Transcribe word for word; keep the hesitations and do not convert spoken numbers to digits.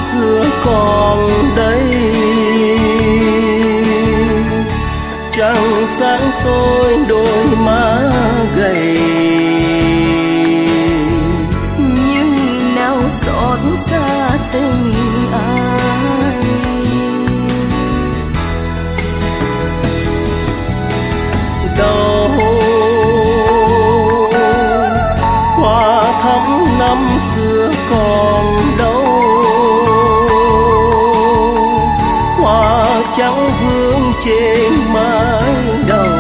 xưa còn đây, trăng sáng soi đôi má gầy, nhưng nào xót xa tình ai. Đâu hoa thắm năm xưa còn đâu, hoa trắng vương trên mái đầu,